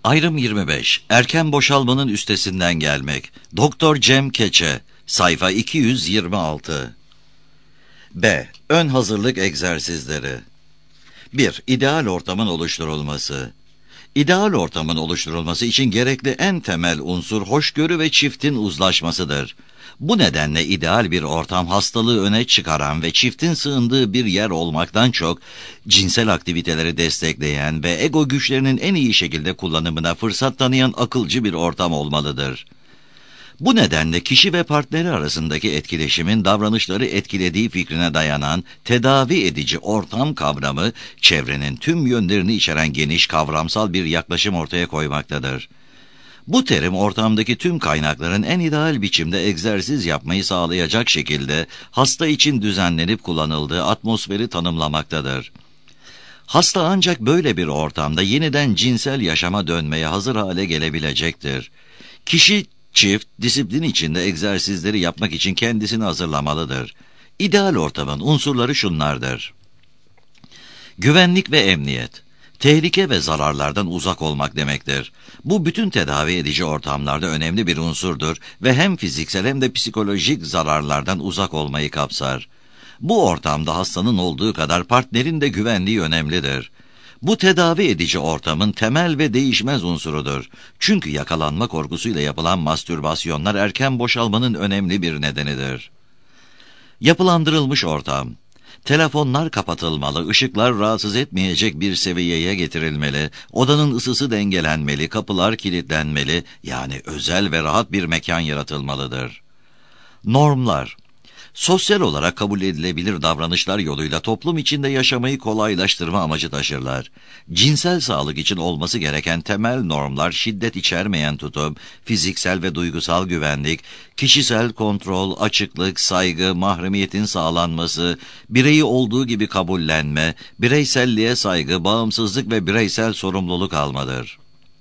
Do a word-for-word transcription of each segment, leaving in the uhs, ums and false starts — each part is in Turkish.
Ayrım yirmi beş. Erken boşalmanın üstesinden gelmek. Doktor Cem Keçe. Sayfa iki yüz yirmi altı. B. Ön hazırlık egzersizleri. bir. İdeal ortamın oluşturulması. İdeal ortamın oluşturulması için gerekli en temel unsur hoşgörü ve çiftin uzlaşmasıdır. Bu nedenle ideal bir ortam hastalığı öne çıkaran ve çiftin sığındığı bir yer olmaktan çok, cinsel aktiviteleri destekleyen ve ego güçlerinin en iyi şekilde kullanımına fırsat tanıyan akılcı bir ortam olmalıdır. Bu nedenle kişi ve partneri arasındaki etkileşimin davranışları etkilediği fikrine dayanan tedavi edici ortam kavramı, çevrenin tüm yönlerini içeren geniş kavramsal bir yaklaşım ortaya koymaktadır. Bu terim ortamdaki tüm kaynakların en ideal biçimde egzersiz yapmayı sağlayacak şekilde hasta için düzenlenip kullanıldığı atmosferi tanımlamaktadır. Hasta ancak böyle bir ortamda yeniden cinsel yaşama dönmeye hazır hale gelebilecektir. Kişi, çift, disiplin içinde egzersizleri yapmak için kendisini hazırlamalıdır. İdeal ortamın unsurları şunlardır. Güvenlik ve emniyet. Tehlike ve zararlardan uzak olmak demektir. Bu bütün tedavi edici ortamlarda önemli bir unsurdur ve hem fiziksel hem de psikolojik zararlardan uzak olmayı kapsar. Bu ortamda hastanın olduğu kadar partnerin de güvenliği önemlidir. Bu tedavi edici ortamın temel ve değişmez unsurudur. Çünkü yakalanma korkusuyla yapılan mastürbasyonlar erken boşalmanın önemli bir nedenidir. Yapılandırılmış ortam. Telefonlar kapatılmalı, ışıklar rahatsız etmeyecek bir seviyeye getirilmeli, odanın ısısı dengelenmeli, kapılar kilitlenmeli, yani özel ve rahat bir mekan yaratılmalıdır. Normlar. Sosyal olarak kabul edilebilir davranışlar yoluyla toplum içinde yaşamayı kolaylaştırma amacı taşırlar. Cinsel sağlık için olması gereken temel normlar şiddet içermeyen tutum, fiziksel ve duygusal güvenlik, kişisel kontrol, açıklık, saygı, mahremiyetin sağlanması, bireyi olduğu gibi kabullenme, bireyselliğe saygı, bağımsızlık ve bireysel sorumluluk almadır.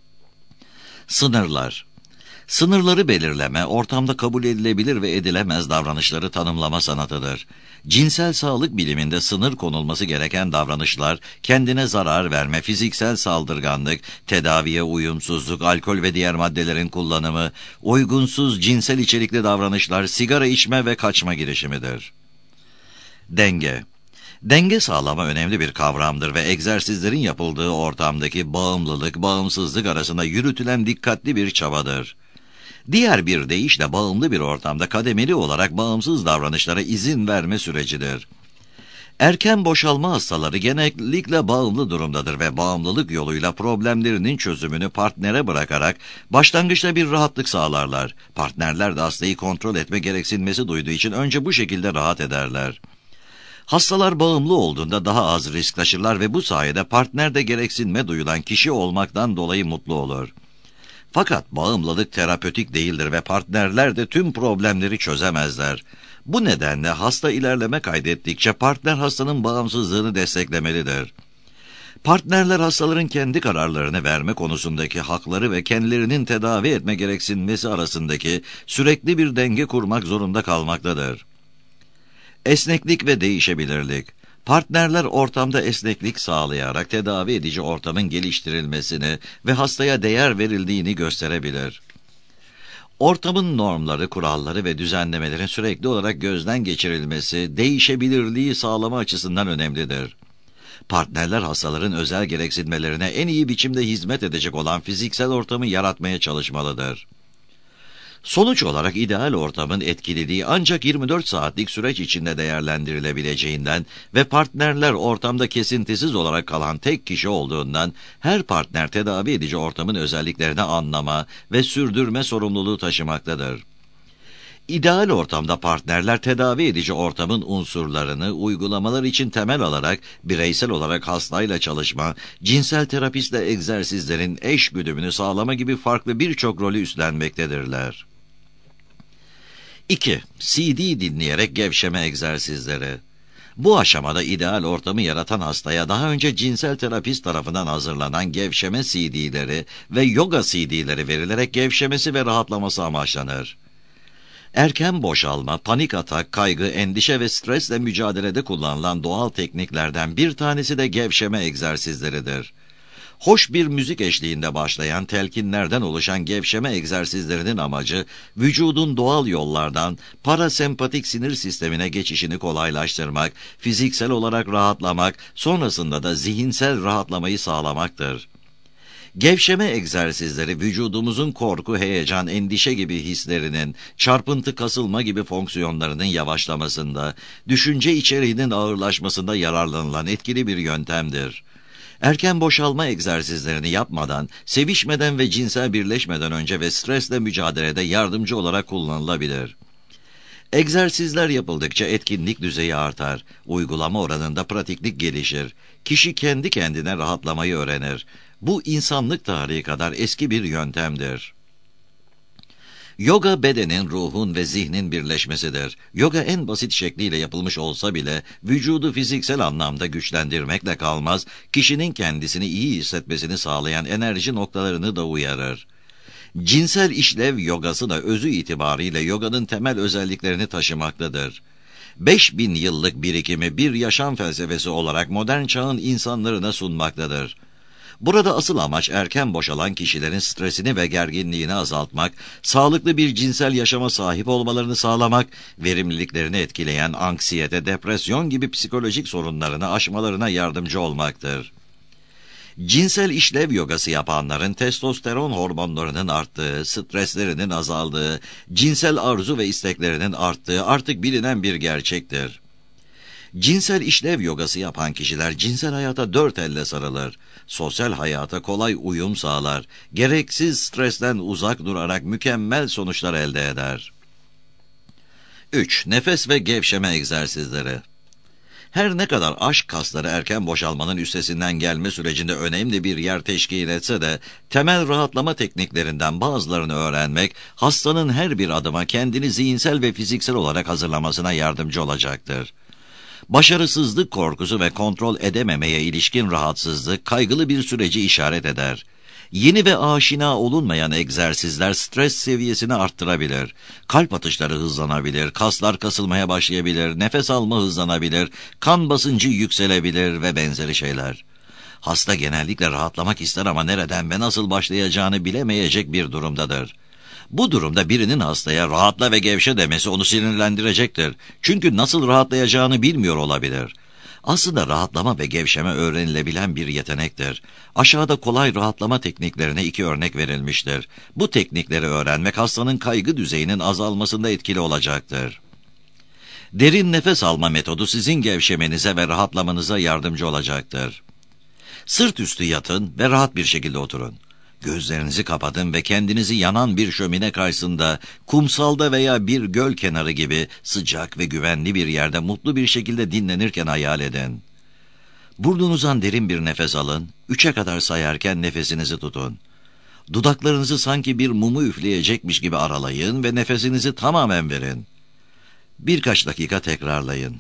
Sınırlar. Sınırları belirleme, ortamda kabul edilebilir ve edilemez davranışları tanımlama sanatıdır. Cinsel sağlık biliminde sınır konulması gereken davranışlar, kendine zarar verme, fiziksel saldırganlık, tedaviye uyumsuzluk, alkol ve diğer maddelerin kullanımı, uygunsuz cinsel içerikli davranışlar, sigara içme ve kaçma girişimidir. Denge. Denge sağlama önemli bir kavramdır ve egzersizlerin yapıldığı ortamdaki bağımlılık, bağımsızlık arasında yürütülen dikkatli bir çabadır. Diğer bir deyişle bağımlı bir ortamda kademeli olarak bağımsız davranışlara izin verme sürecidir. Erken boşalma hastaları genellikle bağımlı durumdadır ve bağımlılık yoluyla problemlerinin çözümünü partnere bırakarak başlangıçta bir rahatlık sağlarlar. Partnerler de hastayı kontrol etme gereksinmesi duyduğu için önce bu şekilde rahat ederler. Hastalar bağımlı olduğunda daha az risk taşırlar ve bu sayede partner de gereksinme duyulan kişi olmaktan dolayı mutlu olur. Fakat bağımlılık terapötik değildir ve partnerler de tüm problemleri çözemezler. Bu nedenle hasta ilerleme kaydettikçe partner hastanın bağımsızlığını desteklemelidir. Partnerler hastaların kendi kararlarını verme konusundaki hakları ve kendilerinin tedavi etme gereksinmesi arasındaki sürekli bir denge kurmak zorunda kalmaktadır. Esneklik ve değişebilirlik. Partnerler ortamda esneklik sağlayarak tedavi edici ortamın geliştirilmesini ve hastaya değer verildiğini gösterebilir. Ortamın normları, kuralları ve düzenlemelerin sürekli olarak gözden geçirilmesi, değişebilirliği sağlama açısından önemlidir. Partnerler hastaların özel gereksinmelerine en iyi biçimde hizmet edecek olan fiziksel ortamı yaratmaya çalışmalıdır. Sonuç olarak ideal ortamın etkilediği ancak yirmi dört saatlik süreç içinde değerlendirilebileceğinden ve partnerler ortamda kesintisiz olarak kalan tek kişi olduğundan her partner tedavi edici ortamın özelliklerini anlama ve sürdürme sorumluluğu taşımaktadır. İdeal ortamda partnerler tedavi edici ortamın unsurlarını uygulamalar için temel alarak bireysel olarak hastayla çalışma, cinsel terapistle egzersizlerin eş güdümünü sağlama gibi farklı birçok rolü üstlenmektedirler. iki. C D dinleyerek gevşeme egzersizleri. Bu aşamada ideal ortamı yaratan hastaya daha önce cinsel terapist tarafından hazırlanan gevşeme C D'leri ve yoga C D'leri verilerek gevşemesi ve rahatlaması amaçlanır. Erken boşalma, panik atak, kaygı, endişe ve stresle mücadelede kullanılan doğal tekniklerden bir tanesi de gevşeme egzersizleridir. Hoş bir müzik eşliğinde başlayan telkinlerden oluşan gevşeme egzersizlerinin amacı, vücudun doğal yollardan parasempatik sinir sistemine geçişini kolaylaştırmak, fiziksel olarak rahatlamak, sonrasında da zihinsel rahatlamayı sağlamaktır. Gevşeme egzersizleri vücudumuzun korku, heyecan, endişe gibi hislerinin, çarpıntı, kasılma gibi fonksiyonlarının yavaşlamasında, düşünce içeriğinin ağırlaşmasında yararlanılan etkili bir yöntemdir. Erken boşalma egzersizlerini yapmadan, sevişmeden ve cinsel birleşmeden önce ve stresle mücadelede yardımcı olarak kullanılabilir. Egzersizler yapıldıkça etkinlik düzeyi artar, uygulama oranında pratiklik gelişir, kişi kendi kendine rahatlamayı öğrenir. Bu insanlık tarihi kadar eski bir yöntemdir. Yoga bedenin, ruhun ve zihnin birleşmesidir. Yoga en basit şekliyle yapılmış olsa bile vücudu fiziksel anlamda güçlendirmekle kalmaz, kişinin kendisini iyi hissetmesini sağlayan enerji noktalarını da uyarır. Cinsel işlev yogası da özü itibariyle yoganın temel özelliklerini taşımaktadır. beş bin yıllık birikimi bir yaşam felsefesi olarak modern çağın insanlarına sunmaktadır. Burada asıl amaç erken boşalan kişilerin stresini ve gerginliğini azaltmak, sağlıklı bir cinsel yaşama sahip olmalarını sağlamak, verimliliklerini etkileyen anksiyete, depresyon gibi psikolojik sorunlarını aşmalarına yardımcı olmaktır. Cinsel işlev yogası yapanların testosteron hormonlarının arttığı, streslerinin azaldığı, cinsel arzu ve isteklerinin arttığı artık bilinen bir gerçektir. Cinsel işlev yogası yapan kişiler cinsel hayata dört elle sarılır, sosyal hayata kolay uyum sağlar, gereksiz stresten uzak durarak mükemmel sonuçlar elde eder. üç. Nefes ve gevşeme egzersizleri. Her ne kadar aşk kasları erken boşalmanın üstesinden gelme sürecinde önemli bir yer teşkil etse de, temel rahatlama tekniklerinden bazılarını öğrenmek, hastanın her bir adıma kendini zihinsel ve fiziksel olarak hazırlamasına yardımcı olacaktır. Başarısızlık korkusu ve kontrol edememeye ilişkin rahatsızlık kaygılı bir süreci işaret eder. Yeni ve aşina olunmayan egzersizler stres seviyesini arttırabilir. Kalp atışları hızlanabilir, kaslar kasılmaya başlayabilir, nefes alma hızlanabilir, kan basıncı yükselebilir ve benzeri şeyler. Hasta genellikle rahatlamak ister ama nereden ve nasıl başlayacağını bilemeyecek bir durumdadır. Bu durumda birinin hastaya rahatla ve gevşe demesi onu sinirlendirecektir. Çünkü nasıl rahatlayacağını bilmiyor olabilir. Aslında rahatlama ve gevşeme öğrenilebilen bir yetenektir. Aşağıda kolay rahatlama tekniklerine iki örnek verilmiştir. Bu teknikleri öğrenmek hastanın kaygı düzeyinin azalmasında etkili olacaktır. Derin nefes alma metodu sizin gevşemenize ve rahatlamanıza yardımcı olacaktır. Sırt üstü yatın ve rahat bir şekilde oturun. Gözlerinizi kapatın ve kendinizi yanan bir şömine karşısında, kumsalda veya bir göl kenarı gibi sıcak ve güvenli bir yerde mutlu bir şekilde dinlenirken hayal edin. Burnunuzdan derin bir nefes alın, üçe kadar sayarken nefesinizi tutun. Dudaklarınızı sanki bir mumu üfleyecekmiş gibi aralayın ve nefesinizi tamamen verin. Birkaç dakika tekrarlayın.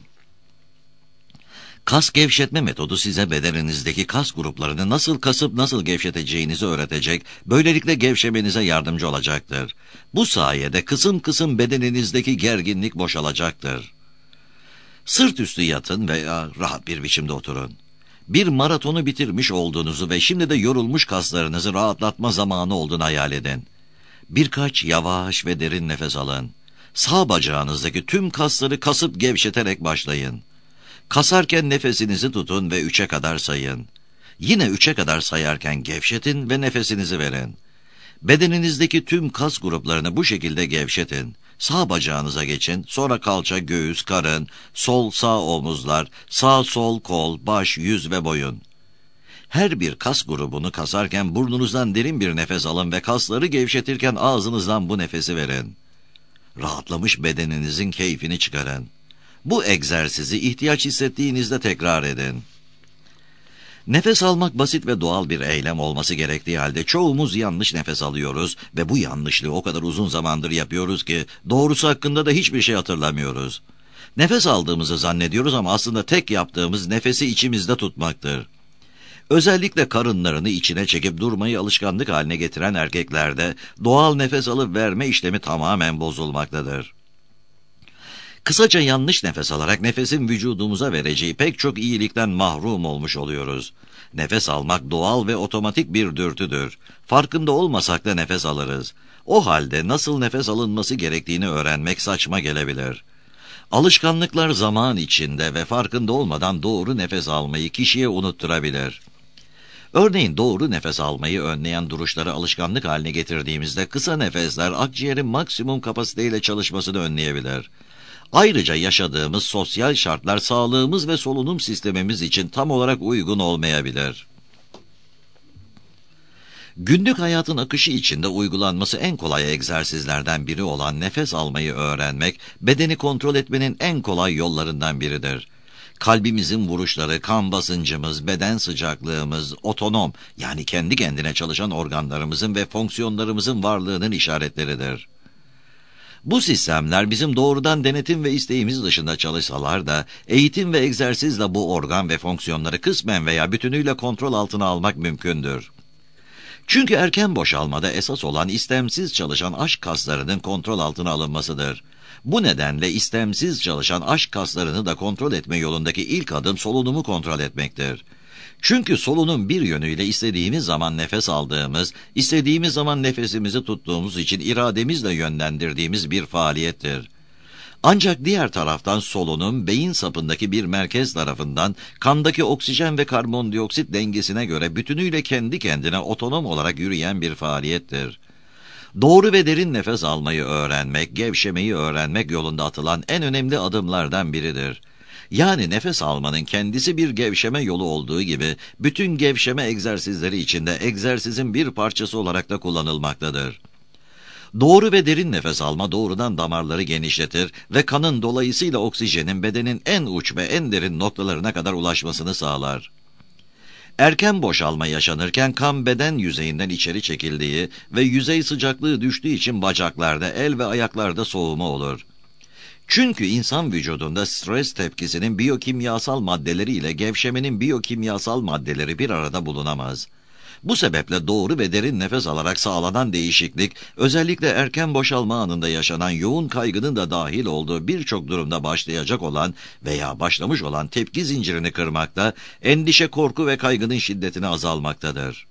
Kas gevşetme metodu size bedeninizdeki kas gruplarını nasıl kasıp nasıl gevşeteceğinizi öğretecek, böylelikle gevşemenize yardımcı olacaktır. Bu sayede kısım kısım bedeninizdeki gerginlik boşalacaktır. Sırt üstü yatın veya rahat bir biçimde oturun. Bir maratonu bitirmiş olduğunuzu ve şimdi de yorulmuş kaslarınızı rahatlatma zamanı olduğunu hayal edin. Birkaç yavaş ve derin nefes alın. Sağ bacağınızdaki tüm kasları kasıp gevşeterek başlayın. Kasarken nefesinizi tutun ve üçe kadar sayın. Yine üçe kadar sayarken gevşetin ve nefesinizi verin. Bedeninizdeki tüm kas gruplarını bu şekilde gevşetin. Sağ bacağınıza geçin, sonra kalça, göğüs, karın, sol sağ omuzlar, sağ sol kol, baş, yüz ve boyun. Her bir kas grubunu kasarken burnunuzdan derin bir nefes alın ve kasları gevşetirken ağzınızdan bu nefesi verin. Rahatlamış bedeninizin keyfini çıkarın. Bu egzersizi ihtiyaç hissettiğinizde tekrar edin. Nefes almak basit ve doğal bir eylem olması gerektiği halde çoğumuz yanlış nefes alıyoruz ve bu yanlışlığı o kadar uzun zamandır yapıyoruz ki doğrusu hakkında da hiçbir şey hatırlamıyoruz. Nefes aldığımızı zannediyoruz ama aslında tek yaptığımız nefesi içimizde tutmaktır. Özellikle karınlarını içine çekip durmayı alışkanlık haline getiren erkeklerde doğal nefes alıp verme işlemi tamamen bozulmaktadır. Kısaca yanlış nefes alarak nefesin vücudumuza vereceği pek çok iyilikten mahrum olmuş oluyoruz. Nefes almak doğal ve otomatik bir dürtüdür. Farkında olmasak da nefes alırız. O halde nasıl nefes alınması gerektiğini öğrenmek saçma gelebilir. Alışkanlıklar zaman içinde ve farkında olmadan doğru nefes almayı kişiye unutturabilir. Örneğin doğru nefes almayı önleyen duruşları alışkanlık haline getirdiğimizde kısa nefesler akciğerin maksimum kapasiteyle çalışmasını önleyebilir. Ayrıca yaşadığımız sosyal şartlar sağlığımız ve solunum sistemimiz için tam olarak uygun olmayabilir. Günlük hayatın akışı içinde uygulanması en kolay egzersizlerden biri olan nefes almayı öğrenmek, bedeni kontrol etmenin en kolay yollarından biridir. Kalbimizin vuruşları, kan basıncımız, beden sıcaklığımız, otonom yani kendi kendine çalışan organlarımızın ve fonksiyonlarımızın varlığının işaretleridir. Bu sistemler bizim doğrudan denetim ve isteğimiz dışında çalışsalar da eğitim ve egzersizle bu organ ve fonksiyonları kısmen veya bütünüyle kontrol altına almak mümkündür. Çünkü erken boşalmada esas olan istemsiz çalışan aşk kaslarının kontrol altına alınmasıdır. Bu nedenle istemsiz çalışan aşk kaslarını da kontrol etme yolundaki ilk adım solunumu kontrol etmektir. Çünkü solunum bir yönüyle istediğimiz zaman nefes aldığımız, istediğimiz zaman nefesimizi tuttuğumuz için irademizle yönlendirdiğimiz bir faaliyettir. Ancak diğer taraftan solunum, beyin sapındaki bir merkez tarafından kandaki oksijen ve karbondioksit dengesine göre bütünüyle kendi kendine otonom olarak yürüyen bir faaliyettir. Doğru ve derin nefes almayı öğrenmek, gevşemeyi öğrenmek yolunda atılan en önemli adımlardan biridir. Yani nefes almanın kendisi bir gevşeme yolu olduğu gibi, bütün gevşeme egzersizleri içinde egzersizin bir parçası olarak da kullanılmaktadır. Doğru ve derin nefes alma doğrudan damarları genişletir ve kanın dolayısıyla oksijenin bedenin en uç ve en derin noktalarına kadar ulaşmasını sağlar. Erken boşalma yaşanırken kan beden yüzeyinden içeri çekildiği ve yüzey sıcaklığı düştüğü için bacaklarda, el ve ayaklarda soğuma olur. Çünkü insan vücudunda stres tepkisinin biyokimyasal maddeleri ile gevşemenin biyokimyasal maddeleri bir arada bulunamaz. Bu sebeple doğru ve derin nefes alarak sağlanan değişiklik, özellikle erken boşalma anında yaşanan yoğun kaygının da dahil olduğu birçok durumda başlayacak olan veya başlamış olan tepki zincirini kırmakta, endişe, korku ve kaygının şiddetini azalmaktadır.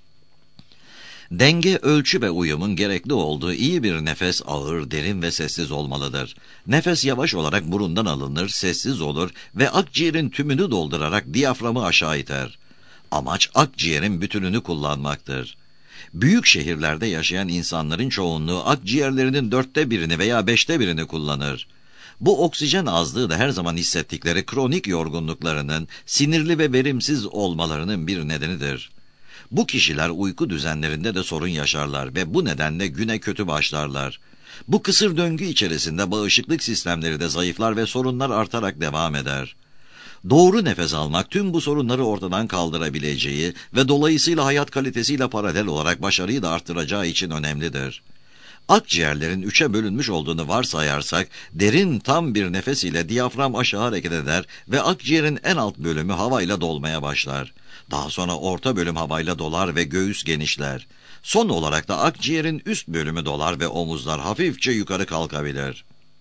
Denge, ölçü ve uyumun gerekli olduğu iyi bir nefes ağır, derin ve sessiz olmalıdır. Nefes yavaş olarak burundan alınır, sessiz olur ve akciğerin tümünü doldurarak diyaframı aşağı iter. Amaç akciğerin bütününü kullanmaktır. Büyük şehirlerde yaşayan insanların çoğunluğu akciğerlerinin dörtte birini veya beşte birini kullanır. Bu oksijen azlığı da her zaman hissettikleri kronik yorgunluklarının, sinirli ve verimsiz olmalarının bir nedenidir. Bu kişiler uyku düzenlerinde de sorun yaşarlar ve bu nedenle güne kötü başlarlar. Bu kısır döngü içerisinde bağışıklık sistemleri de zayıflar ve sorunlar artarak devam eder. Doğru nefes almak tüm bu sorunları ortadan kaldırabileceği ve dolayısıyla hayat kalitesiyle paralel olarak başarıyı da arttıracağı için önemlidir. Akciğerlerin üçe bölünmüş olduğunu varsayarsak, derin tam bir nefes ile diyafram aşağı hareket eder ve akciğerin en alt bölümü havayla dolmaya başlar. Daha sonra orta bölüm havayla dolar ve göğüs genişler. Son olarak da akciğerin üst bölümü dolar ve omuzlar hafifçe yukarı kalkabilir.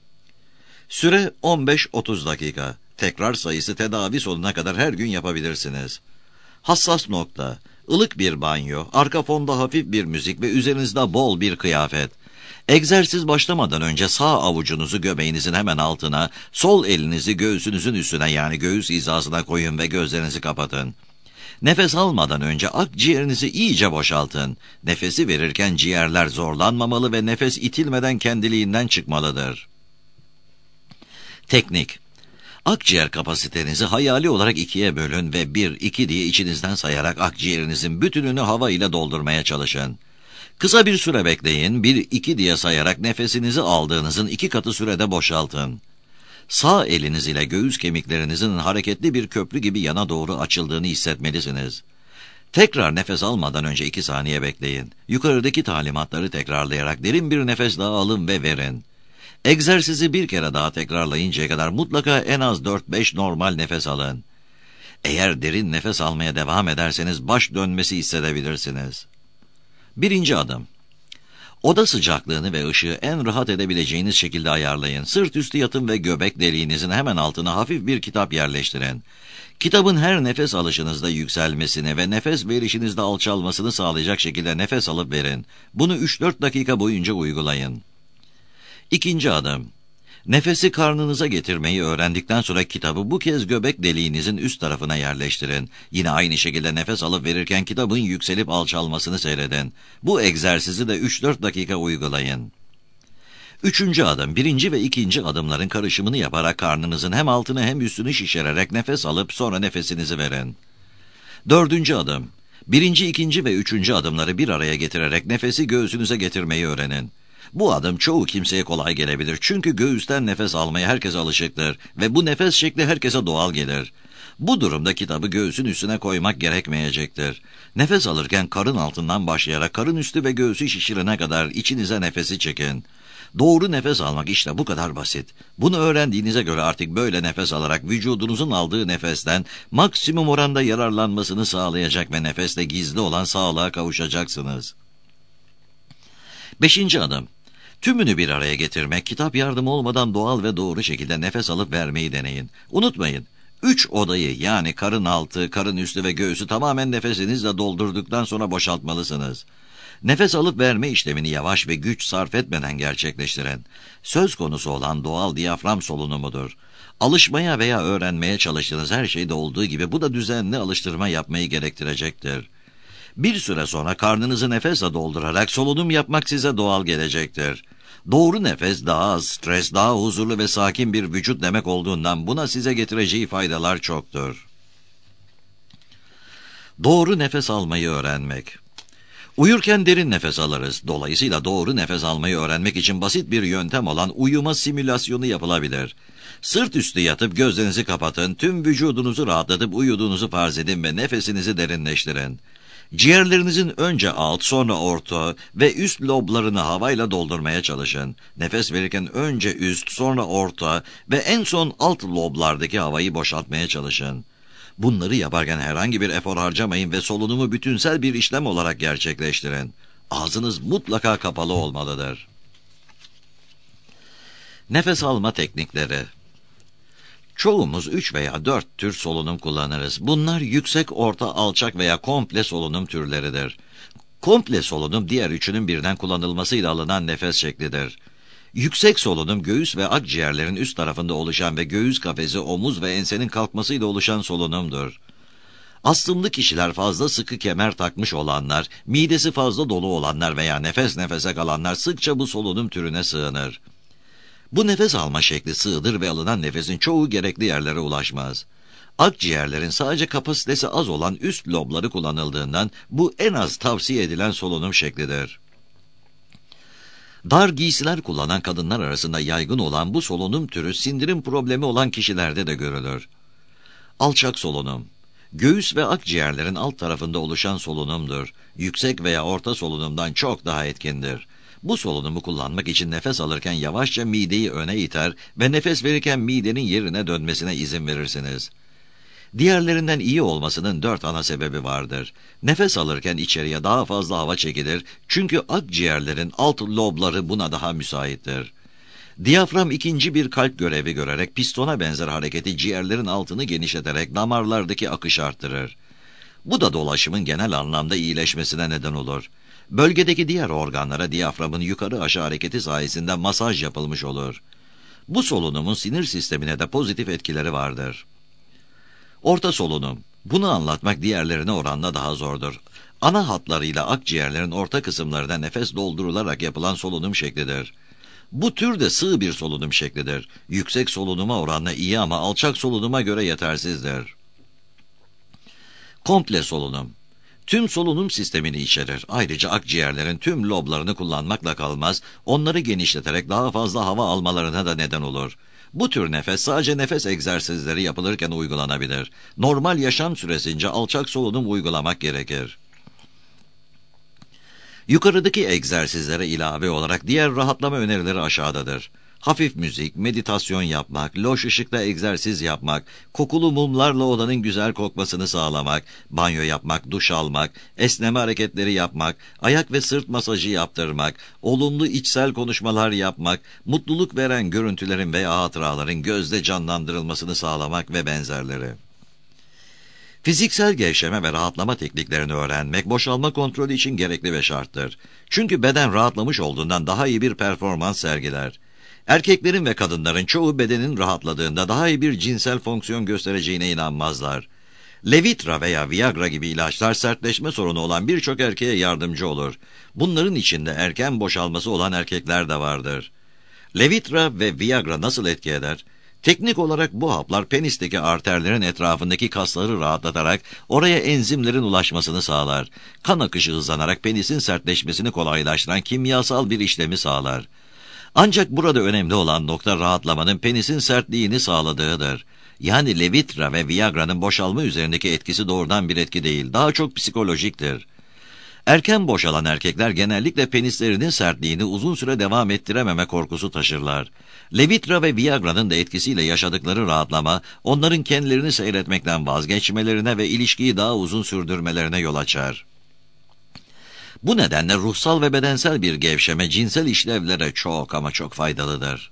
Süre on beş otuz dakika. Tekrar sayısı tedavi sonuna kadar her gün yapabilirsiniz. Hassas nokta: ılık bir banyo, arka fonda hafif bir müzik ve üzerinizde bol bir kıyafet. Egzersiz başlamadan önce sağ avucunuzu göbeğinizin hemen altına, sol elinizi göğsünüzün üstüne yani göğüs hizasına koyun ve gözlerinizi kapatın. Nefes almadan önce akciğerinizi iyice boşaltın. Nefesi verirken ciğerler zorlanmamalı ve nefes itilmeden kendiliğinden çıkmalıdır. Teknik: akciğer kapasitenizi hayali olarak ikiye bölün ve bir iki diye içinizden sayarak akciğerinizin bütününü hava ile doldurmaya çalışın. Kısa bir süre bekleyin, bir iki diye sayarak nefesinizi aldığınızın iki katı sürede boşaltın. Sağ eliniz ile göğüs kemiklerinizin hareketli bir köprü gibi yana doğru açıldığını hissetmelisiniz. Tekrar nefes almadan önce iki saniye bekleyin. Yukarıdaki talimatları tekrarlayarak derin bir nefes daha alın ve verin. Egzersizi bir kere daha tekrarlayıncaya kadar mutlaka en az dört beş normal nefes alın. Eğer derin nefes almaya devam ederseniz baş dönmesi hissedebilirsiniz. Birinci adım: Oda sıcaklığını ve ışığı en rahat edebileceğiniz şekilde ayarlayın. Sırt üstü yatın ve göbek deliğinizin hemen altına hafif bir kitap yerleştirin. Kitabın her nefes alışınızda yükselmesini ve nefes verişinizde alçalmasını sağlayacak şekilde nefes alıp verin. Bunu üç dört dakika boyunca uygulayın. İkinci adım. Nefesi karnınıza getirmeyi öğrendikten sonra kitabı bu kez göbek deliğinizin üst tarafına yerleştirin. Yine aynı şekilde nefes alıp verirken kitabın yükselip alçalmasını seyredin. Bu egzersizi de üç dört dakika uygulayın. Üçüncü adım, birinci ve ikinci adımların karışımını yaparak karnınızın hem altını hem üstünü şişirerek nefes alıp sonra nefesinizi verin. Dördüncü adım, birinci, ikinci ve üçüncü adımları bir araya getirerek nefesi göğsünüze getirmeyi öğrenin. Bu adım çoğu kimseye kolay gelebilir çünkü göğüsten nefes almaya herkes alışıktır ve bu nefes şekli herkese doğal gelir. Bu durumda kitabı göğsün üstüne koymak gerekmeyecektir. Nefes alırken karın altından başlayarak karın üstü ve göğsü şişirene kadar içinize nefesi çekin. Doğru nefes almak işte bu kadar basit. Bunu öğrendiğinize göre artık böyle nefes alarak vücudunuzun aldığı nefesten maksimum oranda yararlanmasını sağlayacak ve nefeste gizli olan sağlığa kavuşacaksınız. Beşinci adım. Tümünü bir araya getirmek, kitap yardımı olmadan doğal ve doğru şekilde nefes alıp vermeyi deneyin. Unutmayın, üç odayı yani karın altı, karın üstü ve göğsü tamamen nefesinizle doldurduktan sonra boşaltmalısınız. Nefes alıp verme işlemini yavaş ve güç sarf etmeden gerçekleştirin. Söz konusu olan doğal diyafram solunumudur. Alışmaya veya öğrenmeye çalıştığınız her şeyde olduğu gibi bu da düzenli alıştırma yapmayı gerektirecektir. Bir süre sonra karnınızı nefesle doldurarak solunum yapmak size doğal gelecektir. Doğru nefes daha az stres, daha huzurlu ve sakin bir vücut demek olduğundan buna size getireceği faydalar çoktur. Doğru nefes almayı öğrenmek. Uyurken derin nefes alırız. Dolayısıyla doğru nefes almayı öğrenmek için basit bir yöntem olan uyuma simülasyonu yapılabilir. Sırt üstü yatıp gözlerinizi kapatın, tüm vücudunuzu rahatlatıp uyuduğunuzu farz edin ve nefesinizi derinleştirin. Ciğerlerinizin önce alt, sonra orta ve üst loblarını havayla doldurmaya çalışın. Nefes verirken önce üst, sonra orta ve en son alt loblardaki havayı boşaltmaya çalışın. Bunları yaparken herhangi bir efor harcamayın ve solunumu bütünsel bir işlem olarak gerçekleştirin. Ağzınız mutlaka kapalı olmalıdır. Nefes alma teknikleri. Çoğumuz üç veya dört tür solunum kullanırız. Bunlar yüksek, orta, alçak veya komple solunum türleridir. Komple solunum diğer üçünün birden kullanılmasıyla alınan nefes şeklidir. Yüksek solunum göğüs ve akciğerlerin üst tarafında oluşan ve göğüs kafesi, omuz ve ensenin kalkmasıyla oluşan solunumdur. Astımlı kişiler, fazla sıkı kemer takmış olanlar, midesi fazla dolu olanlar veya nefes nefese kalanlar sıkça bu solunum türüne sığınır. Bu nefes alma şekli sığdır ve alınan nefesin çoğu gerekli yerlere ulaşmaz. Akciğerlerin sadece kapasitesi az olan üst lobları kullanıldığından bu en az tavsiye edilen solunum şeklidir. Dar giysiler kullanan kadınlar arasında yaygın olan bu solunum türü sindirim problemi olan kişilerde de görülür. Alçak solunum. Göğüs ve akciğerlerin alt tarafında oluşan solunumdur. Yüksek veya orta solunumdan çok daha etkindir. Bu solunumu kullanmak için nefes alırken yavaşça mideyi öne iter ve nefes verirken midenin yerine dönmesine izin verirsiniz. Diğerlerinden iyi olmasının dört ana sebebi vardır. Nefes alırken içeriye daha fazla hava çekilir çünkü akciğerlerin alt lobları buna daha müsaittir. Diyafram ikinci bir kalp görevi görerek pistona benzer hareketi ciğerlerin altını genişleterek damarlardaki akışı arttırır. Bu da dolaşımın genel anlamda iyileşmesine neden olur. Bölgedeki diğer organlara diyaframın yukarı aşağı hareketi sayesinde masaj yapılmış olur. Bu solunumun sinir sistemine de pozitif etkileri vardır. Orta solunum. Bunu anlatmak diğerlerine oranla daha zordur. Ana hatlarıyla akciğerlerin orta kısımlarında nefes doldurularak yapılan solunum şeklidir. Bu tür de sığ bir solunum şeklidir. Yüksek solunuma oranla iyi ama alçak solunuma göre yetersizdir. Komple solunum. Tüm solunum sistemini içerir. Ayrıca akciğerlerin tüm loblarını kullanmakla kalmaz, onları genişleterek daha fazla hava almalarına da neden olur. Bu tür nefes sadece nefes egzersizleri yapılırken uygulanabilir. Normal yaşam süresince alçak solunum uygulamak gerekir. Yukarıdaki egzersizlere ilave olarak diğer rahatlama önerileri aşağıdadır. Hafif müzik, meditasyon yapmak, loş ışıkta egzersiz yapmak, kokulu mumlarla odanın güzel kokmasını sağlamak, banyo yapmak, duş almak, esneme hareketleri yapmak, ayak ve sırt masajı yaptırmak, olumlu içsel konuşmalar yapmak, mutluluk veren görüntülerin veya hatıraların gözde canlandırılmasını sağlamak ve benzerleri. Fiziksel gevşeme ve rahatlama tekniklerini öğrenmek, boşalma kontrolü için gerekli ve şarttır. Çünkü beden rahatlamış olduğundan daha iyi bir performans sergiler. Erkeklerin ve kadınların çoğu bedenin rahatladığında daha iyi bir cinsel fonksiyon göstereceğine inanmazlar. Levitra veya Viagra gibi ilaçlar sertleşme sorunu olan birçok erkeğe yardımcı olur. Bunların içinde erken boşalması olan erkekler de vardır. Levitra ve Viagra nasıl etki eder? Teknik olarak bu haplar penisteki arterlerin etrafındaki kasları rahatlatarak oraya enzimlerin ulaşmasını sağlar. Kan akışı hızlanarak penisin sertleşmesini kolaylaştıran kimyasal bir işlemi sağlar. Ancak burada önemli olan nokta rahatlamanın penisin sertliğini sağladığıdır. Yani Levitra ve Viagra'nın boşalma üzerindeki etkisi doğrudan bir etki değil, daha çok psikolojiktir. Erken boşalan erkekler genellikle penislerinin sertliğini uzun süre devam ettirememe korkusu taşırlar. Levitra ve Viagra'nın da etkisiyle yaşadıkları rahatlama, onların kendilerini seyretmekten vazgeçmelerine ve ilişkiyi daha uzun sürdürmelerine yol açar. Bu nedenle ruhsal ve bedensel bir gevşeme cinsel işlevlere çok ama çok faydalıdır.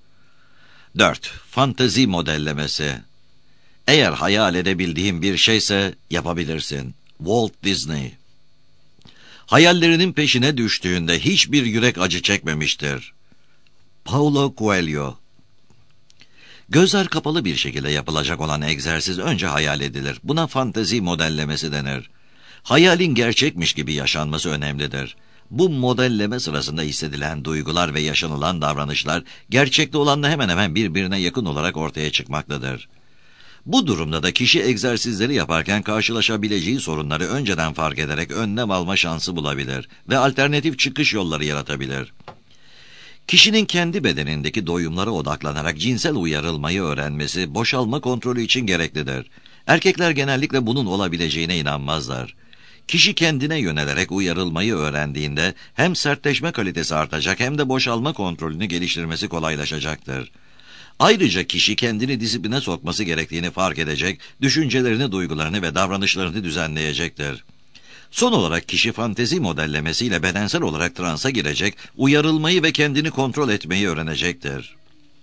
dört. Fantezi modellemesi. Eğer hayal edebildiğin bir şeyse yapabilirsin. Walt Disney. Hayallerinin peşine düştüğünde hiçbir yürek acı çekmemiştir. Paulo Coelho. Gözler kapalı bir şekilde yapılacak olan egzersiz önce hayal edilir. Buna fantezi modellemesi denir. Hayalin gerçekmiş gibi yaşanması önemlidir. Bu modelleme sırasında hissedilen duygular ve yaşanılan davranışlar gerçekte olanla hemen hemen birbirine yakın olarak ortaya çıkmaktadır. Bu durumda da kişi egzersizleri yaparken karşılaşabileceği sorunları önceden fark ederek önlem alma şansı bulabilir ve alternatif çıkış yolları yaratabilir. Kişinin kendi bedenindeki doyumlara odaklanarak cinsel uyarılmayı öğrenmesi boşalma kontrolü için gereklidir. Erkekler genellikle bunun olabileceğine inanmazlar. Kişi kendine yönelerek uyarılmayı öğrendiğinde hem sertleşme kalitesi artacak hem de boşalma kontrolünü geliştirmesi kolaylaşacaktır. Ayrıca kişi kendini disipline sokması gerektiğini fark edecek, düşüncelerini, duygularını ve davranışlarını düzenleyecektir. Son olarak kişi fantezi modellemesiyle bedensel olarak transa girecek, uyarılmayı ve kendini kontrol etmeyi öğrenecektir.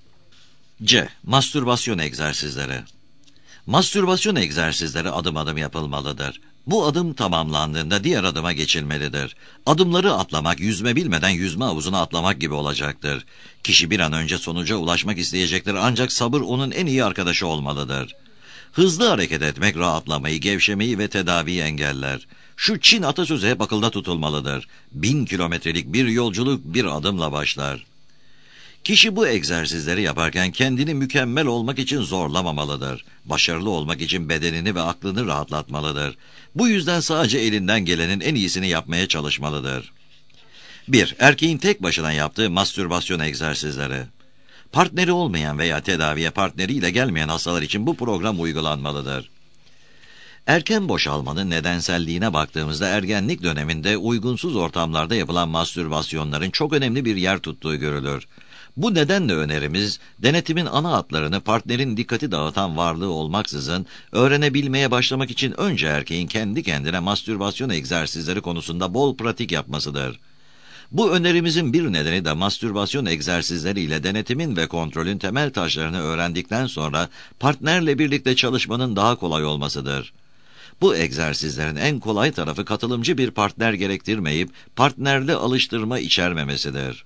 C. Mastürbasyon egzersizleri. Mastürbasyon egzersizleri adım adım yapılmalıdır. Bu adım tamamlandığında diğer adıma geçilmelidir. Adımları atlamak, yüzme bilmeden yüzme havuzuna atlamak gibi olacaktır. Kişi bir an önce sonuca ulaşmak isteyecektir ancak sabır onun en iyi arkadaşı olmalıdır. Hızlı hareket etmek rahatlamayı, gevşemeyi ve tedaviyi engeller. Şu Çin atasözü hep akılda tutulmalıdır. Bin kilometrelik bir yolculuk bir adımla başlar. Kişi bu egzersizleri yaparken kendini mükemmel olmak için zorlamamalıdır. Başarılı olmak için bedenini ve aklını rahatlatmalıdır. Bu yüzden sadece elinden gelenin en iyisini yapmaya çalışmalıdır. bir. Erkeğin tek başına yaptığı mastürbasyon egzersizleri. Partneri olmayan veya tedaviye partneriyle gelmeyen hastalar için bu program uygulanmalıdır. Erken boşalmanın nedenselliğine baktığımızda ergenlik döneminde uygunsuz ortamlarda yapılan mastürbasyonların çok önemli bir yer tuttuğu görülür. Bu nedenle önerimiz, denetimin ana hatlarını partnerin dikkati dağıtan varlığı olmaksızın öğrenebilmeye başlamak için önce erkeğin kendi kendine mastürbasyon egzersizleri konusunda bol pratik yapmasıdır. Bu önerimizin bir nedeni de mastürbasyon egzersizleriyle denetimin ve kontrolün temel taşlarını öğrendikten sonra partnerle birlikte çalışmanın daha kolay olmasıdır. Bu egzersizlerin en kolay tarafı katılımcı bir partner gerektirmeyip partnerli alıştırma içermemesidir.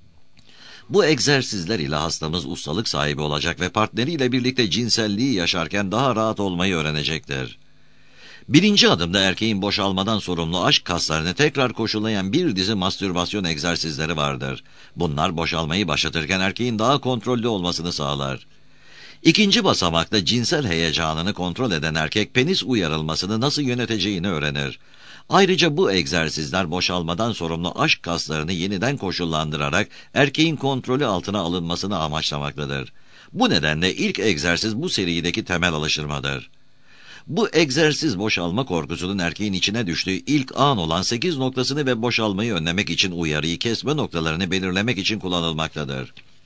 Bu egzersizler ile hastamız ustalık sahibi olacak ve partneriyle birlikte cinselliği yaşarken daha rahat olmayı öğrenecektir. Birinci adımda erkeğin boşalmadan sorumlu aşk kaslarını tekrar koşullayan bir dizi mastürbasyon egzersizleri vardır. Bunlar boşalmayı başlatırken erkeğin daha kontrollü olmasını sağlar. İkinci basamakta cinsel heyecanını kontrol eden erkek penis uyarılmasını nasıl yöneteceğini öğrenir. Ayrıca bu egzersizler boşalmadan sorumlu aşk kaslarını yeniden koşullandırarak erkeğin kontrolü altına alınmasını amaçlamaktadır. Bu nedenle ilk egzersiz bu serideki temel alıştırmadır. Bu egzersiz boşalma korkusunun erkeğin içine düştüğü ilk an olan sekiz noktasını ve boşalmayı önlemek için uyarıyı kesme noktalarını belirlemek için kullanılmaktadır.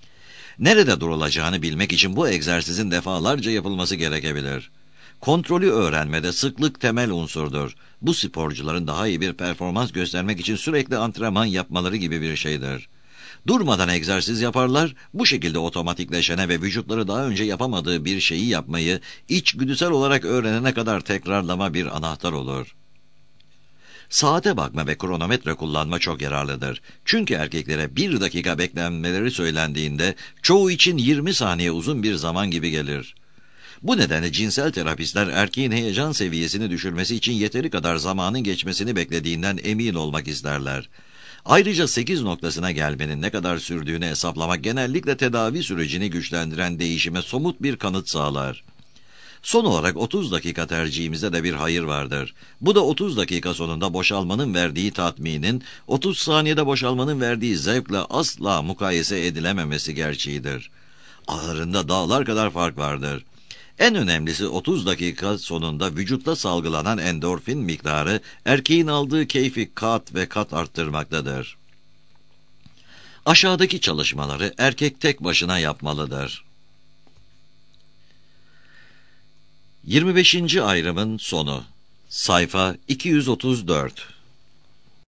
Nerede durulacağını bilmek için bu egzersizin defalarca yapılması gerekebilir. Kontrolü öğrenmede sıklık temel unsurdur. Bu sporcuların daha iyi bir performans göstermek için sürekli antrenman yapmaları gibi bir şeydir. Durmadan egzersiz yaparlar, bu şekilde otomatikleşene ve vücutları daha önce yapamadığı bir şeyi yapmayı içgüdüsel olarak öğrenene kadar tekrarlama bir anahtar olur. Saate bakma ve kronometre kullanma çok yararlıdır. Çünkü erkeklere bir dakika beklenmeleri söylendiğinde çoğu için yirmi saniye uzun bir zaman gibi gelir. Bu nedenle cinsel terapistler erkeğin heyecan seviyesini düşürmesi için yeteri kadar zamanın geçmesini beklediğinden emin olmak isterler. Ayrıca sekiz noktasına gelmenin ne kadar sürdüğünü hesaplamak genellikle tedavi sürecini güçlendiren değişime somut bir kanıt sağlar. Son olarak otuz dakika tercihimizde de bir hayır vardır. Bu da otuz dakika sonunda boşalmanın verdiği tatminin, otuz saniyede boşalmanın verdiği zevkle asla mukayese edilememesi gerçeğidir. Aralarında dağlar kadar fark vardır. En önemlisi otuz dakika sonunda vücutta salgılanan endorfin miktarı erkeğin aldığı keyfi kat ve kat arttırmaktadır. Aşağıdaki çalışmaları erkek tek başına yapmalıdır. yirmi beşinci ayrımın sonu. Sayfa iki yüz otuz dört.